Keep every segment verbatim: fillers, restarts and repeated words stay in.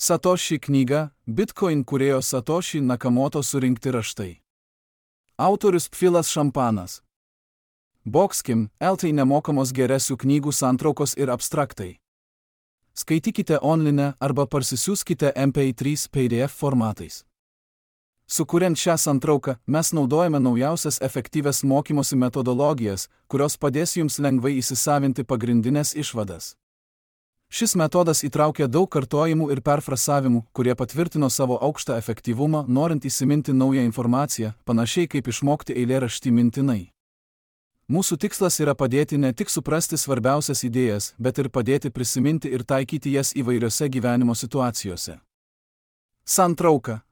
Satoshi knyga Bitcoin kūrėjo Satoshi Nakamoto surinkti raštai. Autorius Pfilas Šampanas. Boxkim, eltai nemokamos geresių knygų santraukos ir abstraktai. Skaitykite online arba parsisiųskite M P trys P D F formatais. Sukuriant šią santrauką, mes naudojame naujausias efektyvias mokymosi metodologijas, kurios padės jums lengvai įsisavinti pagrindinės išvadas. Šis metodas įtraukia daug kartojimų ir perfrasavimų, kurie patvirtino savo aukštą efektyvumą, norint įsiminti naują informaciją, panašiai kaip išmokti eilėraštį mintinai. Mūsų tikslas yra padėti ne tik suprasti svarbiausias idėjas, bet ir padėti prisiminti ir taikyti jas įvairiose gyvenimo situacijose. Santrauka.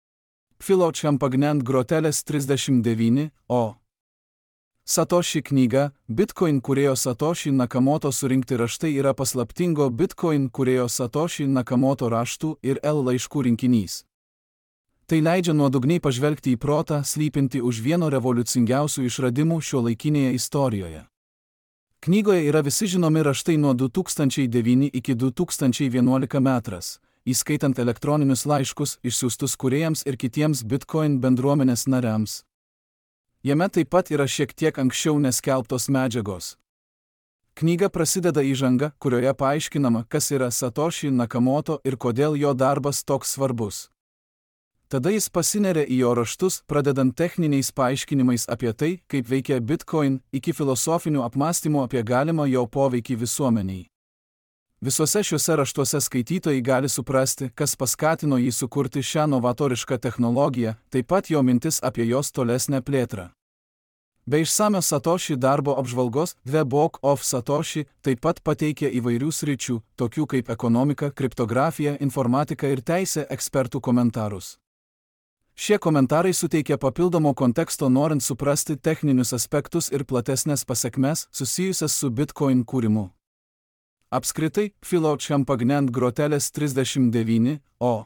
Pfilo Šampagnant grotelės trisdešimt devyni, o. Satoshi knyga Bitcoin kūrėjo Satoshi Nakamoto surinkti raštai yra paslaptingo Bitcoin kūrėjo Satoshi Nakamoto raštų ir L laiškų rinkinys. Tai leidžia nuodugniai pažvelgti į protą, slypinti už vieno revoliucingiausių išradimų šiuolaikinėje istorijoje. Knygoje yra visi žinomi raštai nuo du tūkstančiai devyni iki du tūkstančiai vienuolika metras, įskaitant elektroninius laiškus išsiųstus kūrėjams ir kitiems Bitcoin bendruomenės nariams. Jame taip pat yra šiek tiek anksčiau neskelbtos medžiagos. Knyga prasideda įžanga, kurioje paaiškinama, kas yra Satoshi Nakamoto ir kodėl jo darbas toks svarbus. Tada jis pasineria į jo raštus, pradedant techniniais paaiškinimais apie tai, kaip veikia Bitcoin, iki filosofinių apmąstymų apie galimą jo poveikį visuomeniai. Visuose šiuose raštuose skaitytojai gali suprasti, kas paskatino jį sukurti šią novatorišką technologiją, taip pat jo mintis apie jos tolesnę plėtrą. Be išsamios Satoshi darbo apžvalgos, The Book of Satoshi taip pat pateikia įvairių sričių, tokių kaip ekonomika, kriptografija, informatika ir teisė ekspertų komentarus. Šie komentarai suteikia papildomo konteksto norint suprasti techninius aspektus ir platesnės pasekmes susijusias su Bitcoin kūrimu. Apskritai, Pfilo Šampagnant grotelės trisdešimt devyni, o.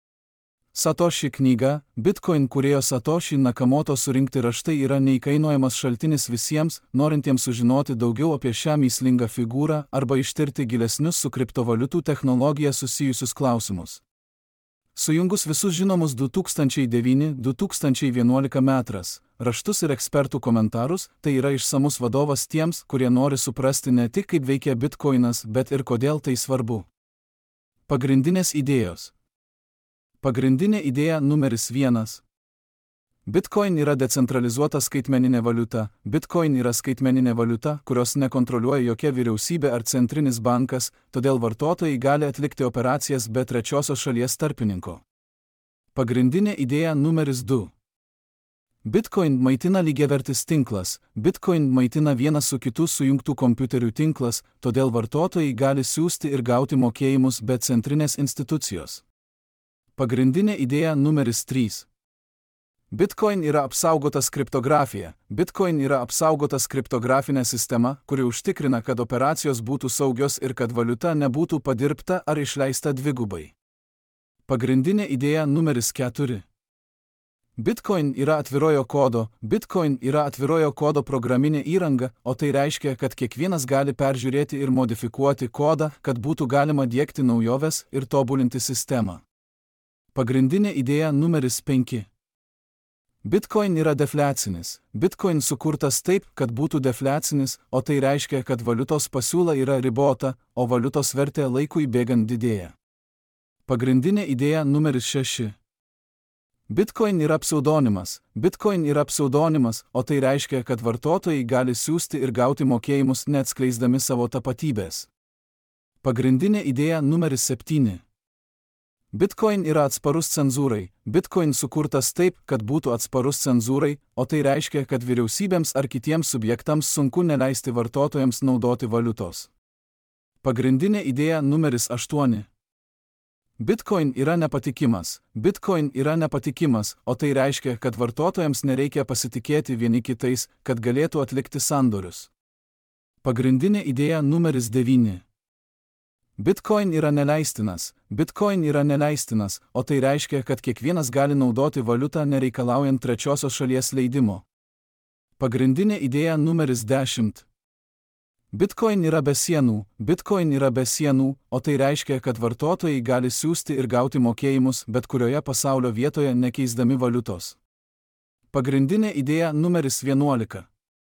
Satoshi knyga Bitcoin kūrėjo Satoshi Nakamoto surinkti raštai yra neįkainojamas šaltinis visiems, norintiems sužinoti daugiau apie šią mįslingą figūrą arba ištirti gilesnius su kriptovaliutų technologija susijusius klausimus. Sujungus visus žinomus du tūkstančiai devyni - du tūkstančiai vienuolika metras raštus ir ekspertų komentarus, tai yra išsamus vadovas tiems, kurie nori suprasti ne tik kaip veikia Bitcoinas, bet ir kodėl tai svarbu. Pagrindinės idėjos. Pagrindinė idėja numeris vienas. Bitcoin yra decentralizuota skaitmeninė valiuta. Bitcoin yra skaitmeninė valiuta, kurios nekontroliuoja jokia vyriausybė ar centrinis bankas, todėl vartotojai gali atlikti operacijas be trečiosios šalies tarpininko. Pagrindinė idėja numeris du. Bitcoin maitina lygiavertis tinklas. Bitcoin maitina vienas su kitu sujungtų kompiuterių tinklas, todėl vartotojai gali siųsti ir gauti mokėjimus be centrinės institucijos. Pagrindinė idėja numeris trys. Bitcoin yra apsaugotas kriptografija. Bitcoin yra apsaugotas kriptografinė sistema, kuri užtikrina, kad operacijos būtų saugios ir kad valiuta nebūtų padirbta ar išleista dvigubai. Pagrindinė idėja numeris keturi. Bitcoin yra atvirojo kodo. Bitcoin yra atvirojo kodo programinė įranga, o tai reiškia, kad kiekvienas gali peržiūrėti ir modifikuoti kodą, kad būtų galima diegti naujoves ir tobulinti sistemą. Pagrindinė idėja numeris penki. Bitcoin yra defliacinis. Bitcoin sukurtas taip, kad būtų defliacinis, o tai reiškia, kad valiutos pasiūla yra ribota, o valiutos vertė laikui bėgant didėja. Pagrindinė idėja numeris šeši. Bitcoin yra pseudonimas. Bitcoin yra pseudonimas, o tai reiškia, kad vartotojai gali siųsti ir gauti mokėjimus neatskleisdami savo tapatybės. Pagrindinė idėja numeris septyni. Bitcoin yra atsparus cenzūrai. Bitcoin sukurtas taip, kad būtų atsparus cenzūrai, o tai reiškia, kad vyriausybėms ar kitiems subjektams sunku neleisti vartotojams naudoti valiutos. Pagrindinė idėja numeris aštuoni. Bitcoin yra nepatikimas. Bitcoin yra nepatikimas, o tai reiškia, kad vartotojams nereikia pasitikėti vieni kitais, kad galėtų atlikti sandorius. Pagrindinė idėja numeris devyni. Bitcoin yra neleistinas. Bitcoin yra neleistinas, o tai reiškia, kad kiekvienas gali naudoti valiutą nereikalaujant trečiosios šalies leidimo. Pagrindinė idėja numeris dešimt. Bitcoin yra be sienų, Bitcoin yra be sienų, o tai reiškia, kad vartotojai gali siųsti ir gauti mokėjimus bet kurioje pasaulio vietoje nekeisdami valiutos. Pagrindinė idėja numeris vienuolika.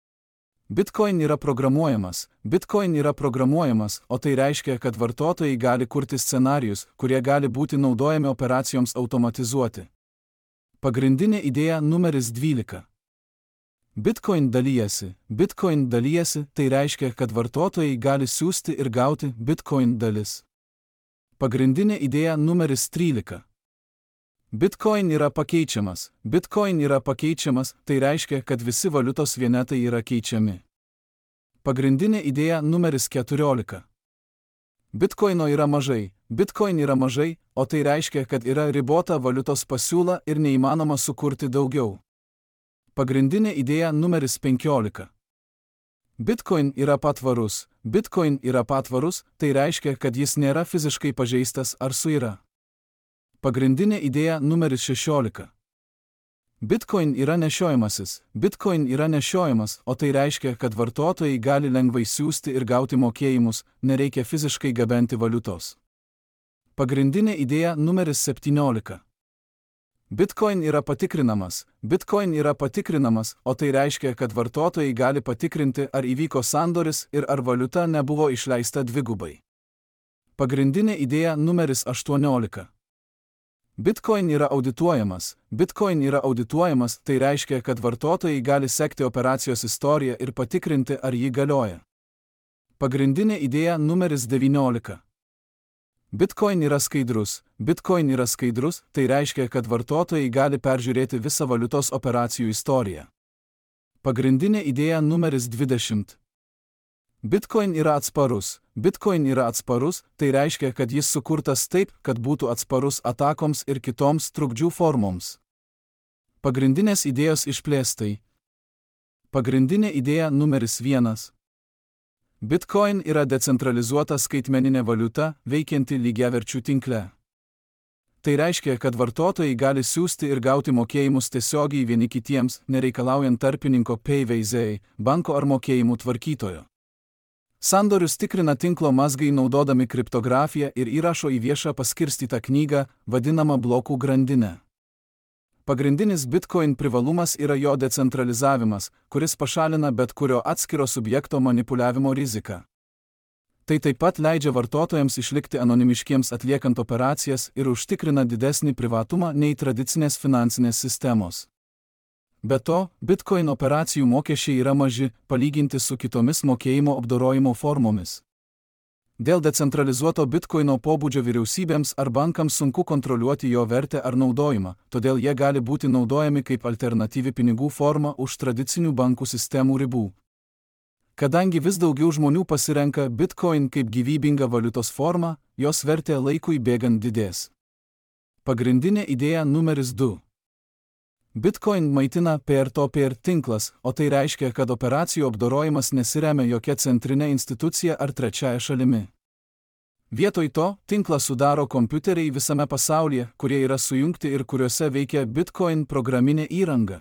Bitcoin yra programuojamas, Bitcoin yra programuojamas, o tai reiškia, kad vartotojai gali kurti scenarijus, kurie gali būti naudojami operacijoms automatizuoti. Pagrindinė idėja numeris dvylika. Bitcoin dalijasi, Bitcoin dalijasi, tai reiškia, kad vartotojai gali siųsti ir gauti Bitcoin dalis. Pagrindinė idėja numeris trylika. Bitcoin yra pakeičiamas, Bitcoin yra pakeičiamas, tai reiškia, kad visi valiutos vienetai yra keičiami. Pagrindinė idėja numeris keturiolika. Bitcoino yra mažai, Bitcoin yra mažai, o tai reiškia, kad yra ribota valiutos pasiūla ir neįmanoma sukurti daugiau. Pagrindinė idėja numeris penkiolika. Bitcoin yra patvarus, Bitcoin yra patvarus, tai reiškia, kad jis nėra fiziškai pažeistas ar suira. Pagrindinė idėja numeris šešiolika. Bitcoin yra nešiojamasis, Bitcoin yra nešiojamas, o tai reiškia, kad vartotojai gali lengvai siųsti ir gauti mokėjimus, nereikia fiziškai gabenti valiutos. Pagrindinė idėja numeris septyniolika. Bitcoin yra patikrinamas, Bitcoin yra patikrinamas, o tai reiškia, kad vartotojai gali patikrinti, ar įvyko sandoris ir ar valiuta nebuvo išleista dvigubai. Pagrindinė idėja numeris aštuoniolika. Bitcoin yra audituojamas, Bitcoin yra audituojamas, tai reiškia, kad vartotojai gali sekti operacijos istoriją ir patikrinti, ar ji galioja. Pagrindinė idėja numeris devyniolika. Bitcoin yra skaidrus, Bitcoin yra skaidrus, tai reiškia, kad vartotojai gali peržiūrėti visą valiutos operacijų istoriją. Pagrindinė idėja numeris dvidešimt. Bitcoin yra atsparus, Bitcoin yra atsparus, tai reiškia, kad jis sukurtas taip, kad būtų atsparus atakoms ir kitoms trukdžių formoms. Pagrindinės idėjos išplėstai. Pagrindinė idėja numeris vienas. Bitcoin yra decentralizuota skaitmeninė valiuta, veikianti lygiaverčių tinkle. Tai reiškia, kad vartotojai gali siųsti ir gauti mokėjimus tiesiogiai vieni kitiems, nereikalaujant tarpininko P V Z, banko ar mokėjimų tvarkytojo. Sandorius tikrina tinklo mazgai naudodami kriptografiją ir įrašo į viešą paskirstytą knygą, vadinamą blokų grandinę. Pagrindinis Bitcoin privalumas yra jo decentralizavimas, kuris pašalina bet kurio atskiro subjekto manipuliavimo riziką. Tai taip pat leidžia vartotojams išlikti anonimiškiems atliekant operacijas ir užtikrina didesnį privatumą nei tradicinės finansinės sistemos. Be to, Bitcoin operacijų mokesčiai yra maži, palyginti su kitomis mokėjimo apdorojimo formomis. Dėl decentralizuoto Bitcoino pobūdžio vyriausybėms ar bankams sunku kontroliuoti jo vertę ar naudojimą, todėl jie gali būti naudojami kaip alternatyvi pinigų forma už tradicinių bankų sistemų ribų. Kadangi vis daugiau žmonių pasirenka Bitcoin kaip gyvybingą valiutos formą, jos vertė laikui bėgant didės. Pagrindinė idėja numeris du. Bitcoin maitina peer-to-peer tinklas, o tai reiškia, kad operacijų apdorojimas nesiremia jokia centrinė institucija ar trečiaja šalimi. Vietoj to, tinklą sudaro kompiuteriai visame pasaulyje, kurie yra sujungti ir kuriuose veikia Bitcoin programinė įranga.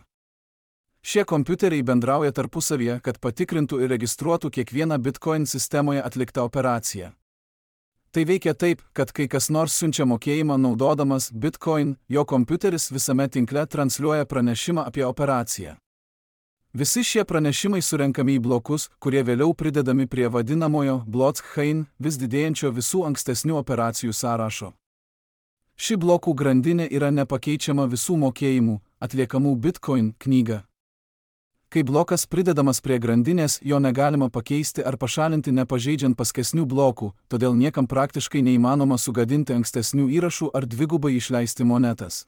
Šie kompiuteriai bendrauja tarpusavyje, kad patikrintų ir registruotų kiekvieną Bitcoin sistemoje atliktą operaciją. Tai veikia taip, kad kai kas nors siunčia mokėjimą naudodamas Bitcoin, jo kompiuteris visame tinkle transliuoja pranešimą apie operaciją. Visi šie pranešimai surenkami į blokus, kurie vėliau pridedami prie vadinamojo blockchain, vis didėjančio visų ankstesnių operacijų sąrašo. Ši blokų grandinė yra nepakeičiama visų mokėjimų, atliekamų Bitcoin knyga. Kai blokas pridedamas prie grandinės, jo negalima pakeisti ar pašalinti nepažeidžiant paskesnių blokų, todėl niekam praktiškai neįmanoma sugadinti ankstesnių įrašų ar dvigubai išleisti monetas.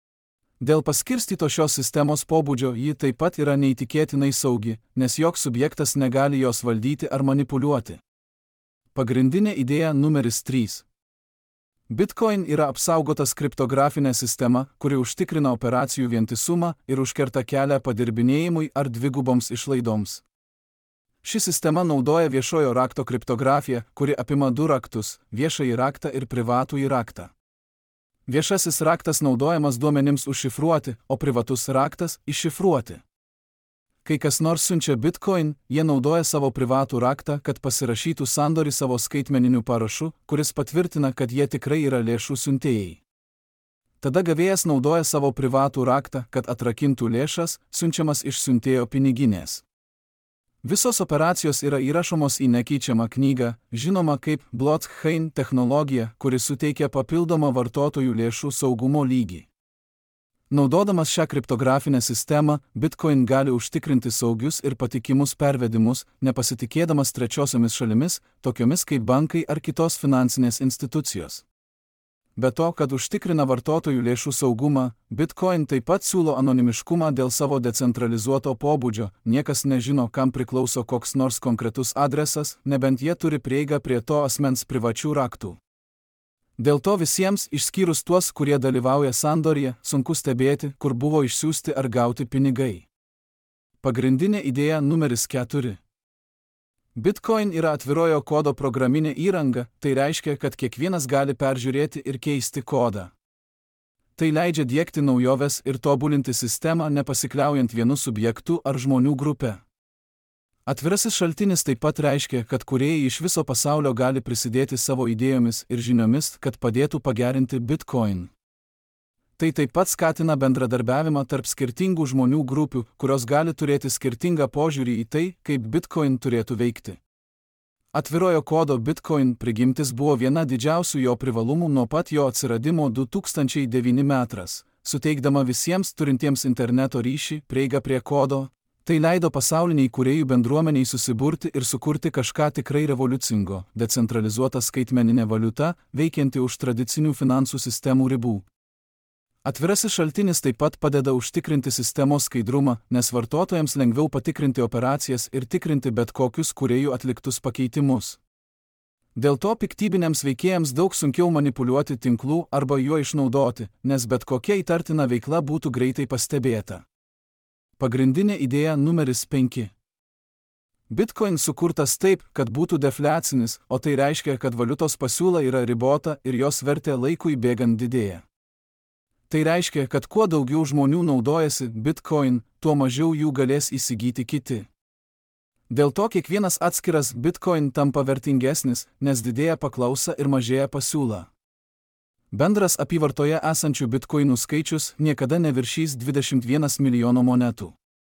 Dėl paskirstyto šios sistemos pobūdžio ji taip pat yra neįtikėtinai saugi, nes joks subjektas negali jos valdyti ar manipuliuoti. Pagrindinė idėja numeris trys. Bitcoin yra apsaugotas kriptografinė sistema, kuri užtikrina operacijų vientisumą ir užkerta kelią padirbinėjimui ar dviguboms išlaidoms. Ši sistema naudoja viešojo rakto kriptografiją, kuri apima du raktus – viešąjį raktą ir privatųjį raktą. Viešasis raktas naudojamas duomenims užšifruoti, o privatus raktas – iššifruoti. Kai kas nors siunčia Bitcoin, jie naudoja savo privatų raktą, kad pasirašytų sandorį savo skaitmeniniu parašu, kuris patvirtina, kad jie tikrai yra lėšų siuntėjai. Tada gavėjas naudoja savo privatų raktą, kad atrakintų lėšas, siunčiamas iš siuntėjo piniginės. Visos operacijos yra įrašomos į nekeičiamą knygą, žinoma kaip blockchain technologija, kuri suteikia papildomą vartotojų lėšų saugumo lygį. Naudodamas šią kriptografinę sistemą, Bitcoin gali užtikrinti saugius ir patikimus pervedimus, nepasitikėdamas trečiosiomis šalimis, tokiomis kaip bankai ar kitos finansinės institucijos. Be to, kad užtikrina vartotojų lėšų saugumą, Bitcoin taip pat siūlo anonimiškumą dėl savo decentralizuoto pobūdžio, niekas nežino, kam priklauso koks nors konkretus adresas, nebent jie turi prieigą prie to asmens privačių raktų. Dėl to visiems, išskyrus tuos, kurie dalyvauja sandoryje, sunku stebėti, kur buvo išsiųsti ar gauti pinigai. Pagrindinė idėja numeris keturi. Bitcoin yra atvirojo kodo programinė įranga, tai reiškia, kad kiekvienas gali peržiūrėti ir keisti kodą. Tai leidžia diegti naujoves ir tobulinti sistemą, nepasikliaujant vienu subjektu ar žmonių grupe. Atvirasis šaltinis taip pat reiškia, kad kūrėjai iš viso pasaulio gali prisidėti savo idėjomis ir žiniomis, kad padėtų pagerinti Bitcoin. Tai taip pat skatina bendradarbiavimą tarp skirtingų žmonių grupių, kurios gali turėti skirtingą požiūrį į tai, kaip Bitcoin turėtų veikti. Atvirojo kodo Bitcoin prigimtis buvo viena didžiausių jo privalumų nuo pat jo atsiradimo du tūkstančiai devinti metais, suteikdama visiems turintiems interneto ryšį prieigą prie kodo. Tai leido pasauliniai kūrėjų bendruomeniai susiburti ir sukurti kažką tikrai revoliucingo, decentralizuota skaitmeninė valiuta, veikianti už tradicinių finansų sistemų ribų. Atvirasis šaltinis taip pat padeda užtikrinti sistemos skaidrumą, nes vartotojams lengviau patikrinti operacijas ir tikrinti bet kokius kūrėjų atliktus pakeitimus. Dėl to piktybiniams veikėjams daug sunkiau manipuliuoti tinklų arba juo išnaudoti, nes bet kokia įtartina veikla būtų greitai pastebėta. Pagrindinė idėja numeris penki. Bitcoin sukurtas taip, kad būtų defliacinis, o tai reiškia, kad valiutos pasiūla yra ribota ir jos vertė laikui bėgant didėja. Tai reiškia, kad kuo daugiau žmonių naudojasi Bitcoin, tuo mažiau jų galės įsigyti kiti. Dėl to kiekvienas atskiras Bitcoin tampa vertingesnis, nes didėja paklausa ir mažėja pasiūla. Bendras apyvartoje esančių bitkoinų skaičius niekada neviršys dvidešimt vienas milijono monetų.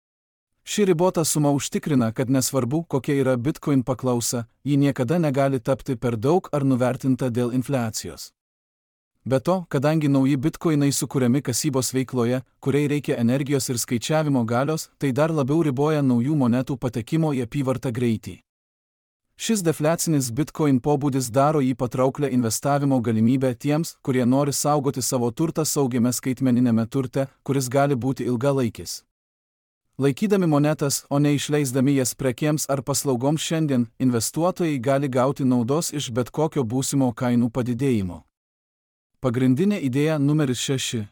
Ši ribota suma užtikrina, kad nesvarbu, kokia yra bitkoin paklausa, ji niekada negali tapti per daug ar nuvertinta dėl infliacijos. Be to, kadangi nauji bitkoinai sukuriami kasybos veikloje, kuriai reikia energijos ir skaičiavimo galios, tai dar labiau riboja naujų monetų patekimo į apyvartą greitį. Šis defliacinis Bitcoin pobūdis daro jį patrauklę investavimo galimybę tiems, kurie nori saugoti savo turtą saugiame skaitmeninėme turte, kuris gali būti ilgalaikis. Laikydami monetas, o ne išleisdami jas prekėms ar paslaugoms šiandien, investuotojai gali gauti naudos iš bet kokio būsimo kainų padidėjimo. Pagrindinė idėja numeris šeši.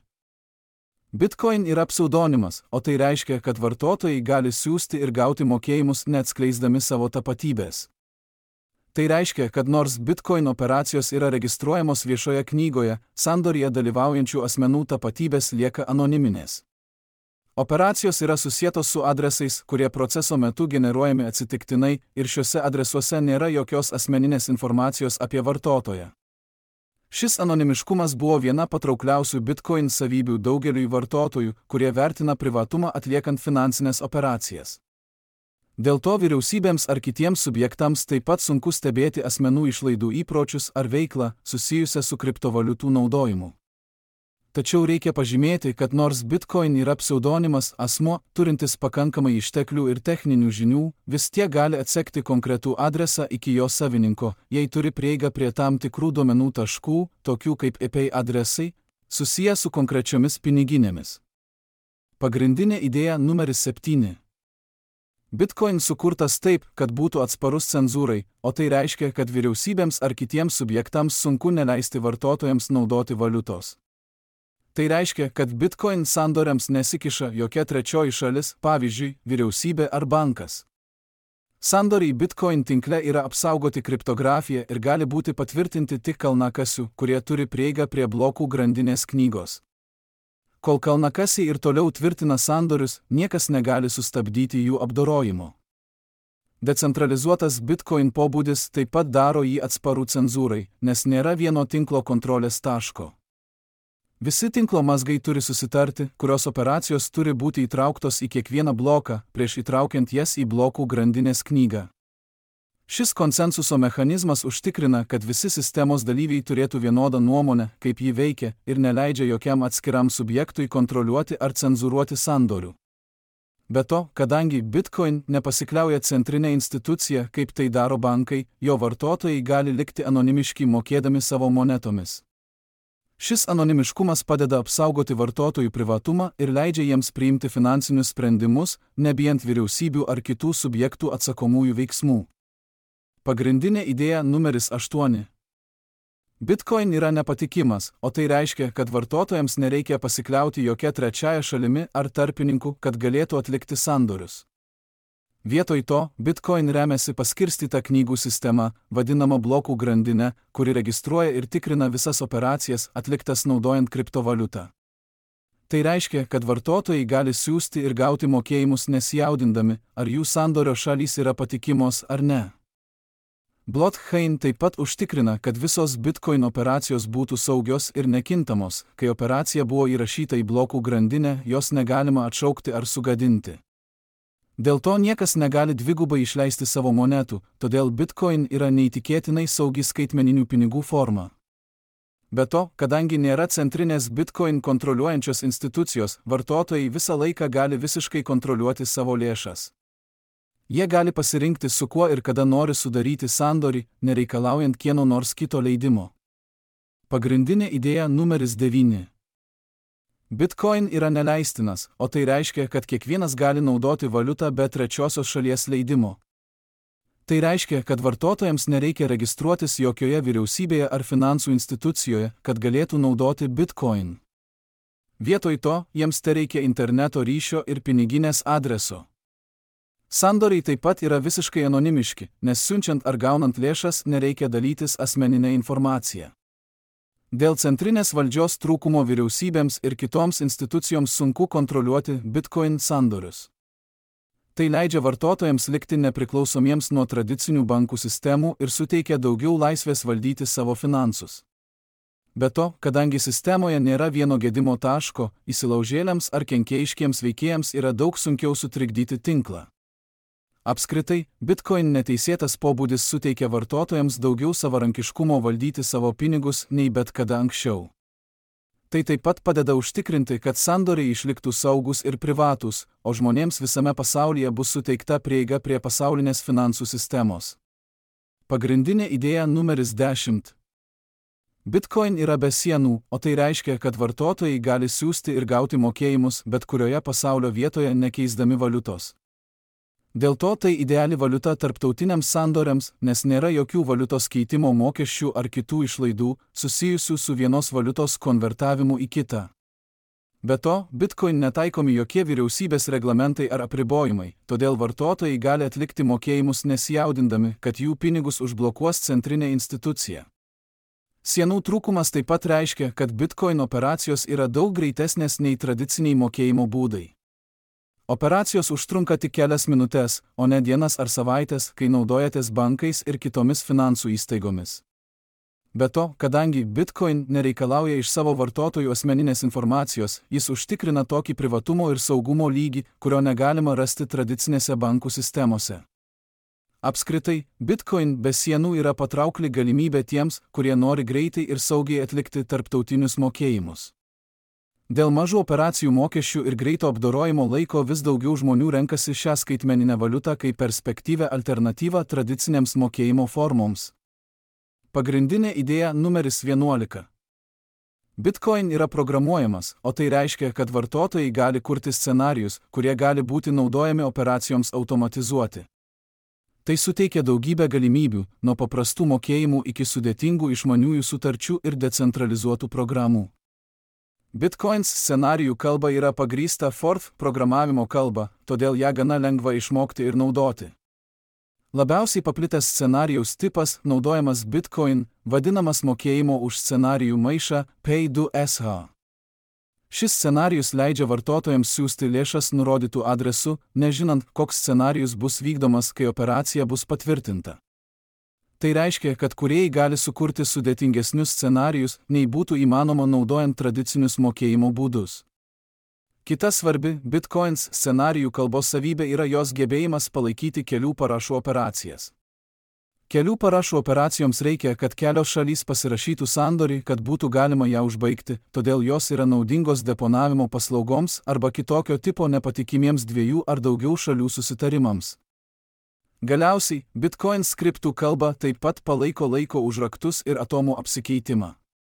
Bitcoin yra pseudonimas, o tai reiškia, kad vartotojai gali siųsti ir gauti mokėjimus neatskleisdami savo tapatybės. Tai reiškia, kad nors Bitcoin operacijos yra registruojamos viešoje knygoje, sandoryje dalyvaujančių asmenų tapatybės lieka anoniminės. Operacijos yra susietos su adresais, kurie proceso metu generuojami atsitiktinai ir šiuose adresuose nėra jokios asmeninės informacijos apie vartotoją. Šis anonimiškumas buvo viena patraukliausių Bitcoin savybių daugeliui vartotojų, kurie vertina privatumą atliekant finansinės operacijas. Dėl to vyriausybėms ar kitiems subjektams taip pat sunku stebėti asmenų išlaidų įpročius ar veiklą susijusią su kriptovaliutų naudojimu. Tačiau reikia pažymėti, kad nors Bitcoin yra pseudonimas, asmuo, turintis pakankamai išteklių ir techninių žinių, vis tiek gali atsekti konkretų adresą iki jo savininko, jei turi prieigą prie tam tikrų duomenų taškų, tokių kaip I P adresai, susiję su konkrečiomis piniginėmis. Pagrindinė idėja numeris septyni. Bitcoin sukurtas taip, kad būtų atsparus cenzūrai, o tai reiškia, kad vyriausybėms ar kitiems subjektams sunku neleisti vartotojams naudoti valiutos. Tai reiškia, kad Bitcoin sandoriams nesikiša jokia trečioji šalis, pavyzdžiui, vyriausybė ar bankas. Sandoriai Bitcoin tinkle yra apsaugoti kriptografija ir gali būti patvirtinti tik kalnakasių, kurie turi prieigą prie blokų grandinės knygos. Kol kalnakasiai ir toliau tvirtina sandorius, niekas negali sustabdyti jų apdorojimo. Decentralizuotas Bitcoin pobūdis taip pat daro jį atsparų cenzūrai, nes nėra vieno tinklo kontrolės taško. Visi tinklo mazgai turi susitarti, kurios operacijos turi būti įtrauktos į kiekvieną bloką, prieš įtraukiant jas į blokų grandinės knygą. Šis konsensuso mechanizmas užtikrina, kad visi sistemos dalyviai turėtų vienodą nuomonę, kaip ji veikia, ir neleidžia jokiam atskiram subjektui kontroliuoti ar cenzūruoti sandorių. Be to, kadangi Bitcoin nepasikliauja centrinė institucija, kaip tai daro bankai, jo vartotojai gali likti anonimiški mokėdami savo monetomis. Šis anonimiškumas padeda apsaugoti vartotojų privatumą ir leidžia jiems priimti finansinius sprendimus, nebijant vyriausybių ar kitų subjektų atsakomųjų veiksmų. Pagrindinė idėja numeris aštuoni. Bitcoin yra nepatikimas, o tai reiškia, kad vartotojams nereikia pasikliauti jokia trečiaja šalimi ar tarpininku, kad galėtų atlikti sandorius. Vietoj to, Bitcoin remiasi paskirstyta knygų sistema, vadinama blokų grandinė, kuri registruoja ir tikrina visas operacijas atliktas naudojant kriptovaliutą. Tai reiškia, kad vartotojai gali siųsti ir gauti mokėjimus nesijaudindami, ar jų sandorio šalys yra patikimos ar ne. Blockchain taip pat užtikrina, kad visos Bitcoin operacijos būtų saugios ir nekintamos. Kai operacija buvo įrašyta į blokų grandinę, jos negalima atšaukti ar sugadinti. Dėl to niekas negali dvigubai išleisti savo monetų, todėl Bitcoin yra neįtikėtinai saugi skaitmeninių pinigų forma. Be to, kadangi nėra centrinės Bitcoin kontroliuojančios institucijos, vartotojai visą laiką gali visiškai kontroliuoti savo lėšas. Jie gali pasirinkti, su kuo ir kada nori sudaryti sandorį, nereikalaujant kieno nors kito leidimo. Pagrindinė idėja numeris devyni. Bitcoin yra neleistinas, o tai reiškia, kad kiekvienas gali naudoti valiutą be trečiosios šalies leidimo. Tai reiškia, kad vartotojams nereikia registruotis jokioje vyriausybėje ar finansų institucijoje, kad galėtų naudoti Bitcoin. Vietoj to, jiems tereikia interneto ryšio ir piniginės adreso. Sandoriai taip pat yra visiškai anonimiški, nes siunčiant ar gaunant lėšas nereikia dalytis asmeninę informaciją. Dėl centrinės valdžios trūkumo vyriausybėms ir kitoms institucijoms sunku kontroliuoti Bitcoin sandorius. Tai leidžia vartotojams likti nepriklausomiems nuo tradicinių bankų sistemų ir suteikia daugiau laisvės valdyti savo finansus. Be to, kadangi sistemoje nėra vieno gedimo taško, įsilaužėliams ar kenkėjiškiems veikėjams yra daug sunkiau sutrikdyti tinklą. Apskritai, Bitcoin neteisėtas pobūdis suteikia vartotojams daugiau savarankiškumo valdyti savo pinigus nei bet kada anksčiau. Tai taip pat padeda užtikrinti, kad sandoriai išliktų saugus ir privatūs, o žmonėms visame pasaulyje bus suteikta prieiga prie pasaulinės finansų sistemos. Pagrindinė idėja numeris dešimt. Bitcoin yra be sienų, o tai reiškia, kad vartotojai gali siųsti ir gauti mokėjimus bet kurioje pasaulio vietoje nekeisdami valiutos. Dėl to tai ideali valiuta tarptautiniams sandoriams, nes nėra jokių valiutos keitimo mokesčių ar kitų išlaidų susijusių su vienos valiutos konvertavimu į kitą. Be to, Bitcoin netaikomi jokie vyriausybės reglamentai ar apribojimai, todėl vartotojai gali atlikti mokėjimus nesijaudindami, kad jų pinigus užblokuos centrinė institucija. Sienų trūkumas taip pat reiškia, kad Bitcoin operacijos yra daug greitesnės nei tradiciniai mokėjimo būdai. Operacijos užtrunka tik kelias minutės, o ne dienas ar savaitės, kai naudojatės bankais ir kitomis finansų įstaigomis. Be to, kadangi Bitcoin nereikalauja iš savo vartotojų asmeninės informacijos, jis užtikrina tokį privatumo ir saugumo lygį, kurio negalima rasti tradicinėse bankų sistemose. Apskritai, Bitcoin be sienų yra patraukli galimybė tiems, kurie nori greitai ir saugiai atlikti tarptautinius mokėjimus. Dėl mažų operacijų mokesčių ir greito apdorojimo laiko vis daugiau žmonių renkasi šią skaitmeninę valiutą kaip perspektyvią alternatyvą tradicinėms mokėjimo formoms. Pagrindinė idėja numeris vienuolika. Bitcoin yra programuojamas, o tai reiškia, kad vartotojai gali kurti scenarijus, kurie gali būti naudojami operacijoms automatizuoti. Tai suteikia daugybę galimybių, nuo paprastų mokėjimų iki sudėtingų išmaniųjų sutarčių ir decentralizuotų programų. Bitcoins scenarijų kalba yra pagrįsta Forth programavimo kalba, todėl ją gana lengva išmokti ir naudoti. Labiausiai paplitęs scenarijaus tipas, naudojamas Bitcoin, vadinamas mokėjimo už scenarijų maišą Pay to S H. Šis scenarijus leidžia vartotojams siųsti lėšas nurodytų adresu, nežinant, koks scenarijus bus vykdomas, kai operacija bus patvirtinta. Tai reiškia, kad kūrėjai gali sukurti sudėtingesnius scenarijus, nei būtų įmanoma naudojant tradicinius mokėjimo būdus. Kita svarbi Bitcoins scenarijų kalbos savybė yra jos gebėjimas palaikyti kelių parašų operacijas. Kelių parašų operacijoms reikia, kad kelios šalys pasirašytų sandorį, kad būtų galima ją užbaigti, todėl jos yra naudingos deponavimo paslaugoms arba kitokio tipo nepatikimiems dviejų ar daugiau šalių susitarimams. Galiausiai, Bitcoin skriptų kalba taip pat palaiko laiko užraktus ir atomų apsikeitimą.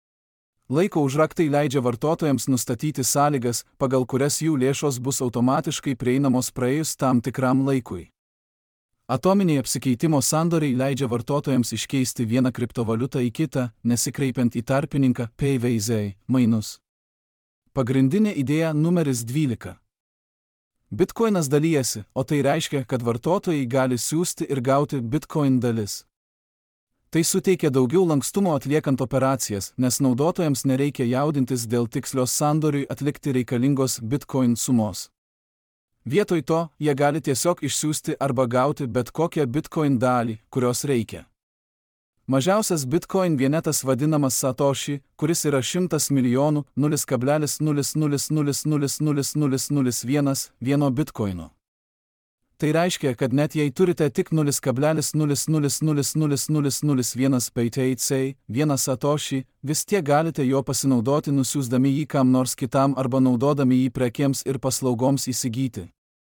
Laiko užraktai leidžia vartotojams nustatyti sąlygas, pagal kurias jų lėšos bus automatiškai prieinamos praėjus tam tikram laikui. Atominiai apsikeitimo sandoriai leidžia vartotojams iškeisti vieną kriptovaliutą į kitą, nesikreipiant į tarpininką P V Z mainus. Pagrindinė idėja numeris dvylika. Bitcoinas dalyjasi, o tai reiškia, kad vartotojai gali siųsti ir gauti Bitcoin dalis. Tai suteikia daugiau lankstumo atliekant operacijas, nes naudotojams nereikia jaudintis dėl tikslios sandoriui atlikti reikalingos Bitcoin sumos. Vietoj to, jie gali tiesiog išsiųsti arba gauti bet kokią Bitcoin dalį, kurios reikia. Mažiausias Bitcoin vienetas vadinamas Satoshi, kuris yra šimtas milijonų nulis kablelis nulis nulis nulis nulis nulis nulis nulis vienas vieno bitkoino. Tai reiškia, kad net jei turite tik nulis kablelis nulis nulis nulis nulis nulis nulis vienas B T C, vieną Satoshi, vis tiek galite jo pasinaudoti nusiųsdami jį kam nors kitam arba naudodami jį prekėms ir paslaugoms įsigyti.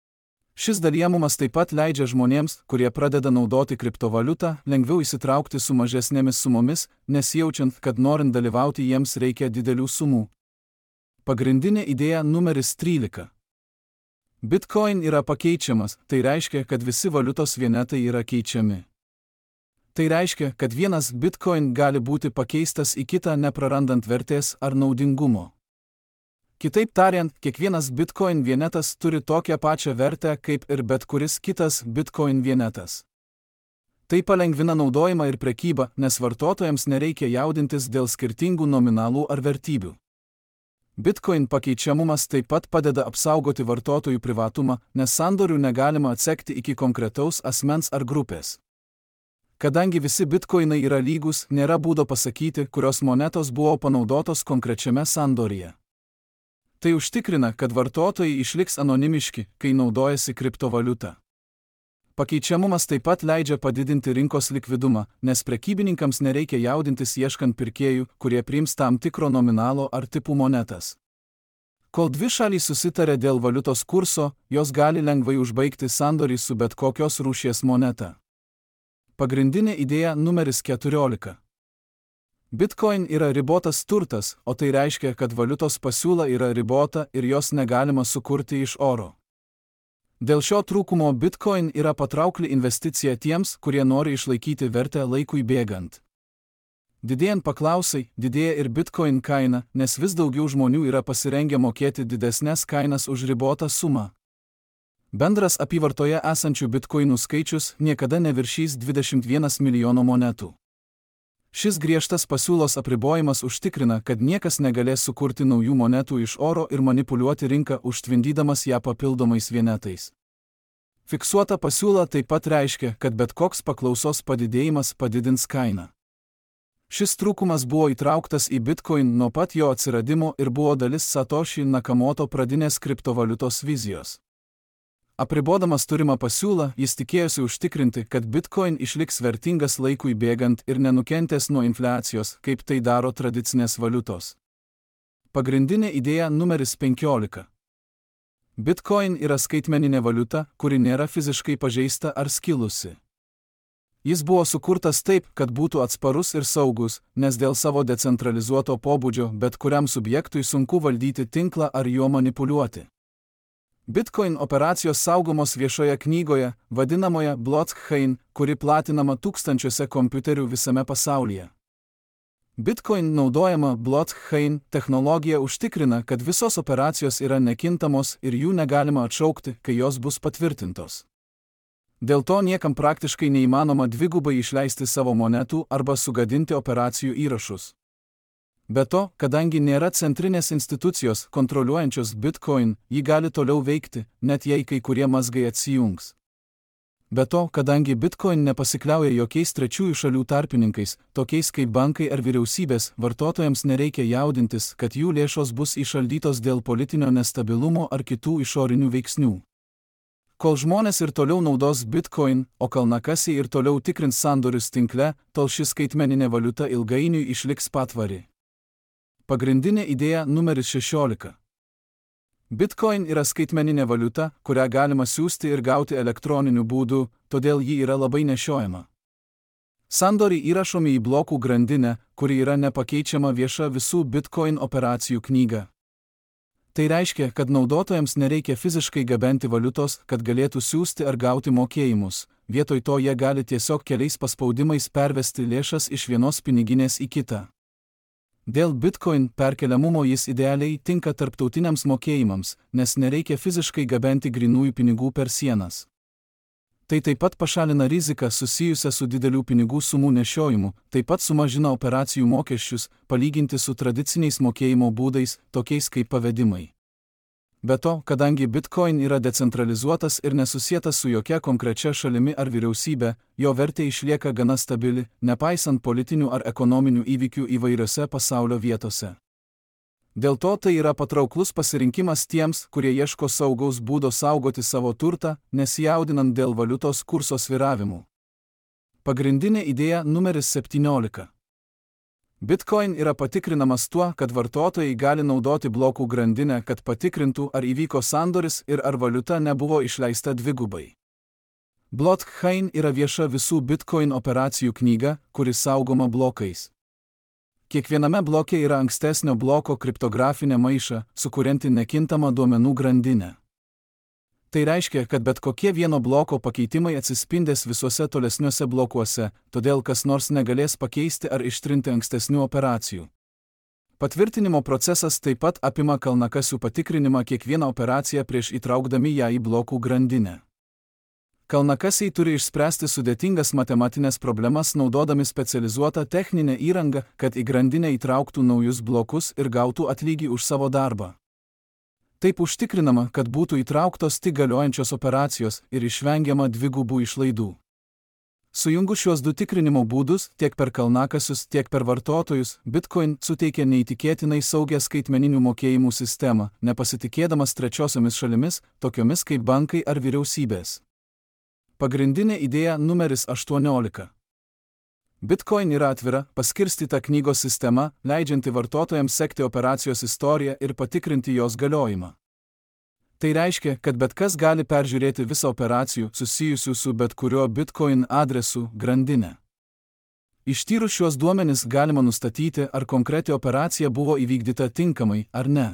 Šis dalijamumas taip pat leidžia žmonėms, kurie pradeda naudoti kriptovaliutą, lengviau įsitraukti su mažesnėmis sumomis, nesijaučiant, kad norint dalyvauti jiems reikia didelių sumų. Pagrindinė idėja numeris trylika. Bitcoin yra pakeičiamas, tai reiškia, kad visi valiutos vienetai yra keičiami. Tai reiškia, kad vienas Bitcoin gali būti pakeistas į kitą neprarandant vertės ar naudingumo. Kitaip tariant, kiekvienas Bitcoin vienetas turi tokią pačią vertę kaip ir bet kuris kitas Bitcoin vienetas. Tai palengvina naudojimą ir prekybą, nes vartotojams nereikia jaudintis dėl skirtingų nominalų ar vertybių. Bitcoin pakeičiamumas taip pat padeda apsaugoti vartotojų privatumą, nes sandorių negalima atsekti iki konkretaus asmens ar grupės. Kadangi visi bitkoinai yra lygus, nėra būdo pasakyti, kurios monetos buvo panaudotos konkrečiame sandoryje. Tai užtikrina, kad vartotojai išliks anonimiški, kai naudojasi kriptovaliuta. Pakeičiamumas taip pat leidžia padidinti rinkos likvidumą, nes prekybininkams nereikia jaudintis ieškant pirkėjų, kurie priims tam tikro nominalo ar tipų monetas. Kol dvi šalys susitarė dėl valiutos kurso, jos gali lengvai užbaigti sandorį su bet kokios rūšies moneta. Pagrindinė idėja numeris keturiolika. Bitcoin yra ribotas turtas, o tai reiškia, kad valiutos pasiūla yra ribota ir jos negalima sukurti iš oro. Dėl šio trūkumo Bitcoin yra patraukli investicija tiems, kurie nori išlaikyti vertę laikui bėgant. Didėjant paklausai, didėja ir Bitcoin kaina, nes vis daugiau žmonių yra pasirengę mokėti didesnes kainas už ribotą sumą. Bendras apyvartoje esančių Bitcoinų skaičius niekada neviršys dvidešimt vienas milijono monetų. Šis griežtas pasiūlos apribojimas užtikrina, kad niekas negalės sukurti naujų monetų iš oro ir manipuliuoti rinką, užtvindydamas ją papildomais vienetais. Fiksuota pasiūla taip pat reiškia, kad bet koks paklausos padidėjimas padidins kainą. Šis trūkumas buvo įtrauktas į Bitcoin nuo pat jo atsiradimo ir buvo dalis Satoshi Nakamoto pradinės kriptovaliutos vizijos. Apribodamas turimą pasiūlą, jis tikėjosi užtikrinti, kad Bitcoin išliks vertingas laikui bėgant ir nenukentės nuo infliacijos, kaip tai daro tradicinės valiutos. Pagrindinė idėja numeris penkiolika. Bitcoin yra skaitmeninė valiuta, kuri nėra fiziškai pažeista ar skilusi. Jis buvo sukurtas taip, kad būtų atsparus ir saugus, nes dėl savo decentralizuoto pobūdžio bet kuriam subjektui sunku valdyti tinklą ar juo manipuliuoti. Bitcoin operacijos saugomos viešoje knygoje, vadinamoje blockchain, kuri platinama tūkstančiuose kompiuterių visame pasaulyje. Bitcoin naudojama blockchain technologija užtikrina, kad visos operacijos yra nekintamos ir jų negalima atšaukti, kai jos bus patvirtintos. Dėl to niekam praktiškai neįmanoma dvigubai išleisti savo monetų arba sugadinti operacijų įrašus. Be to, kadangi nėra centrinės institucijos kontroliuojančios Bitcoin, ji gali toliau veikti, net jei kai kurie mazgai atsijungs. Be to, kadangi Bitcoin nepasikliauja jokiais trečiųjų šalių tarpininkais, tokiais kaip bankai ar vyriausybės, vartotojams nereikia jaudintis, kad jų lėšos bus įšaldytos dėl politinio nestabilumo ar kitų išorinių veiksnių. Kol žmonės ir toliau naudos Bitcoin, o kalnakasiai ir toliau tikrins sandorius tinkle, tol ši skaitmeninė valiuta ilgainiui išliks patvari. Pagrindinė idėja numeris šešiolika. Bitcoin yra skaitmeninė valiuta, kurią galima siųsti ir gauti elektroniniu būdu, todėl ji yra labai nešiojama. Sandoriai įrašomi į blokų grandinę, kuri yra nepakeičiama vieša visų Bitcoin operacijų knyga. Tai reiškia, kad naudotojams nereikia fiziškai gabenti valiutos, kad galėtų siųsti ar gauti mokėjimus, vietoj to jie gali tiesiog keliais paspaudimais pervesti lėšas iš vienos piniginės į kitą. Dėl Bitcoin perkeliamumo jis idealiai tinka tarptautiniams mokėjimams, nes nereikia fiziškai gabenti grynųjų pinigų per sienas. Tai taip pat pašalina riziką susijusią su didelių pinigų sumų nešiojimu, taip pat sumažina operacijų mokesčius, palyginti su tradiciniais mokėjimo būdais, tokiais kaip pavedimai. Be to, kadangi Bitcoin yra decentralizuotas ir nesusietas su jokia konkrečia šalimi ar vyriausybė, jo vertė išlieka gana stabili, nepaisant politinių ar ekonominių įvykių įvairiose pasaulio vietose. Dėl to tai yra patrauklus pasirinkimas tiems, kurie ieško saugaus būdo saugoti savo turtą, nesijaudinant dėl valiutos kurso svyravimų. Pagrindinė idėja numeris septyniolika. Bitcoin yra patikrinamas tuo, kad vartotojai gali naudoti blokų grandinę, kad patikrintų, ar įvyko sandoris ir ar valiuta nebuvo išleista dvigubai. Blockchain yra vieša visų Bitcoin operacijų knyga, kuri saugoma blokais. Kiekviename bloke yra ankstesnio bloko kriptografinė maiša, sukurianti nekintamą duomenų grandinę. Tai reiškia, kad bet kokie vieno bloko pakeitimai atsispindės visuose tolesniuose blokuose, todėl kas nors negalės pakeisti ar ištrinti ankstesnių operacijų. Patvirtinimo procesas taip pat apima kalnakasių patikrinimą kiekvieną operaciją prieš įtraukdami ją į blokų grandinę. Kalnakasiai turi išspręsti sudėtingas matematinės problemas naudodami specializuotą techninę įrangą, kad į grandinę įtrauktų naujus blokus ir gautų atlygį už savo darbą. Taip užtikrinama, kad būtų įtrauktos tik galiojančios operacijos ir išvengiama dvigubų išlaidų. Sujungus šiuos du tikrinimo būdus, tiek per kalnakasius, tiek per vartotojus, Bitcoin suteikia neįtikėtinai saugią skaitmeninių mokėjimų sistemą, nepasitikėdamas trečiosiomis šalimis, tokiomis kaip bankai ar vyriausybės. Pagrindinė idėja numeris aštuoniolika. Bitcoin yra atvira, paskirstyta knygos sistema, leidžianti vartotojams sekti operacijos istoriją ir patikrinti jos galiojimą. Tai reiškia, kad bet kas gali peržiūrėti visą operacijų susijusių su bet kuriuo Bitcoin adresu grandinę. Ištyrus šiuos duomenis galima nustatyti, ar konkreti operacija buvo įvykdyta tinkamai ar ne.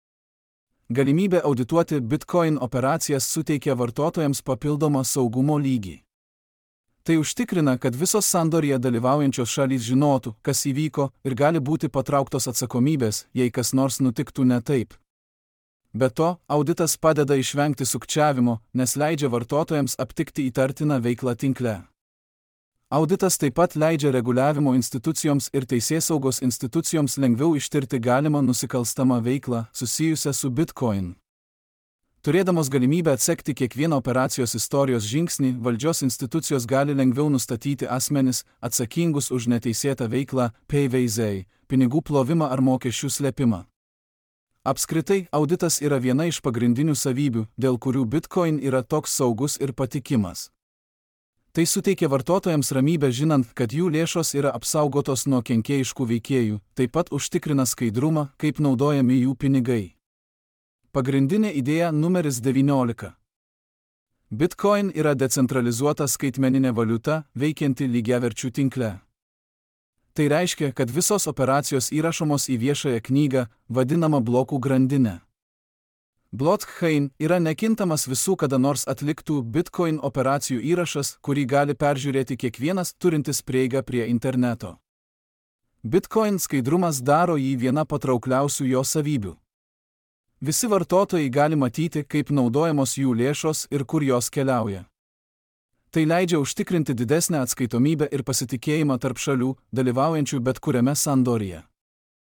Galimybė audituoti Bitcoin operacijas suteikia vartotojams papildomą saugumo lygį. Tai užtikrina, kad visos sandorėje dalyvaujančios šalys žinotų, kas įvyko ir gali būti patrauktos atsakomybės, jei kas nors nutiktų ne taip. Be to, auditas padeda išvengti sukčiavimo, nes leidžia vartotojams aptikti įtartiną veiklą tinkle. Auditas taip pat leidžia reguliavimo institucijoms ir teisėsaugos institucijoms lengviau ištirti galimą nusikalstamą veiklą susijusią su Bitcoin. Turėdamos galimybę atsekti kiekvieną operacijos istorijos žingsnį, valdžios institucijos gali lengviau nustatyti asmenis atsakingus už neteisėtą veiklą, P V Z, pinigų plovimą ar mokesčių slėpimą. Apskritai, auditas yra viena iš pagrindinių savybių, dėl kurių Bitcoin yra toks saugus ir patikimas. Tai suteikia vartotojams ramybę žinant, kad jų lėšos yra apsaugotos nuo kenkėjiškų veikėjų, taip pat užtikrina skaidrumą, kaip naudojami jų pinigai. Pagrindinė idėja numeris devyniolika. Bitcoin yra decentralizuota skaitmeninė valiuta, veikianti lygiaverčių tinkle. Tai reiškia, kad visos operacijos įrašomos į viešąją knygą, vadinamą blokų grandinę. Blockchain yra nekintamas visų kada nors atliktų Bitcoin operacijų įrašas, kurį gali peržiūrėti kiekvienas turintis prieigą prie interneto. Bitcoin skaidrumas daro jį vieną patraukliausių jo savybių. Visi vartotojai gali matyti, kaip naudojamos jų lėšos ir kur jos keliauja. Tai leidžia užtikrinti didesnę atskaitomybę ir pasitikėjimą tarp šalių, dalyvaujančių bet kuriame sandoryje.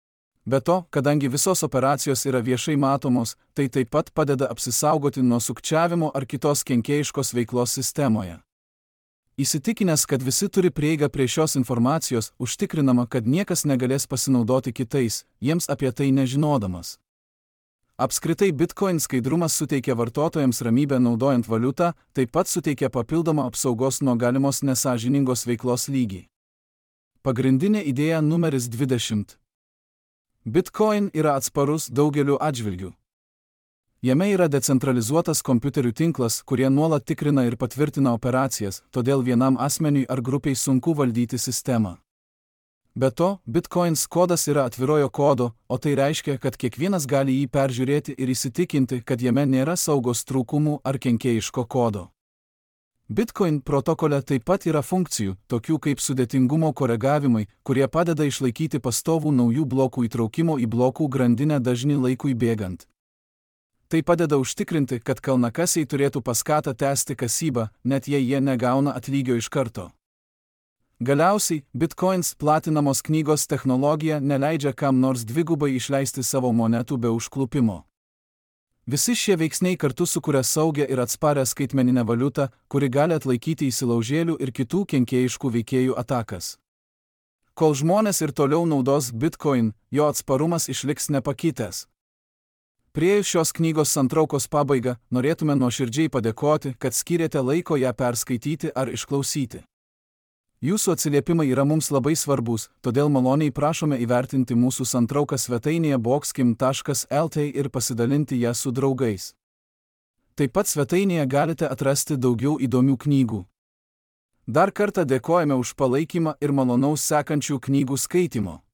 Be to, kadangi visos operacijos yra viešai matomos, tai taip pat padeda apsisaugoti nuo sukčiavimo ar kitos kenkėjiškos veiklos sistemoje. Įsitikinęs, kad visi turi prieigą prie šios informacijos, užtikrinama, kad niekas negalės pasinaudoti kitais, jiems apie tai nežinodamas. Apskritai Bitcoin skaidrumas suteikia vartotojams ramybę naudojant valiutą, taip pat suteikia papildomą apsaugos nuo galimos nesąžiningos veiklos lygį. Pagrindinė idėja numeris dvidešimt. Bitcoin yra atsparus daugeliu atžvilgių. Jame yra decentralizuotas kompiuterių tinklas, kurie nuolat tikrina ir patvirtina operacijas, todėl vienam asmeniui ar grupiai sunku valdyti sistemą. Be to, Bitcoins kodas yra atvirojo kodo, o tai reiškia, kad kiekvienas gali jį peržiūrėti ir įsitikinti, kad jame nėra saugos trūkumų ar kenkėjiško kodo. Bitcoin protokole taip pat yra funkcijų, tokių kaip sudėtingumo koregavimai, kurie padeda išlaikyti pastovų naujų blokų įtraukimo į blokų grandinę dažnį laikui bėgant. Tai padeda užtikrinti, kad kalnakasiai turėtų paskatą tęsti kasybą, net jei jie negauna atlygio iš karto. Galiausiai, Bitcoins platinamos knygos technologija neleidžia kam nors dvigubai išleisti savo monetų be užklupimo. Visi šie veiksniai kartu sukuria saugią ir atsparę skaitmeninę valiutą, kuri gali atlaikyti įsilaužėlių ir kitų kenkėjiškų veikėjų atakas. Kol žmonės ir toliau naudos Bitcoin, jo atsparumas išliks nepakitęs. Priėjus šios knygos santraukos pabaigą, norėtume nuoširdžiai padėkoti, kad skyrėte laiko ją perskaityti ar išklausyti. Jūsų atsiliepimai yra mums labai svarbus, todėl maloniai prašome įvertinti mūsų santrauką svetainėje boxkim taškas lt ir pasidalinti ją su draugais. Taip pat svetainėje galite atrasti daugiau įdomių knygų. Dar kartą dėkojame už palaikymą ir malonaus sekančių knygų skaitimo.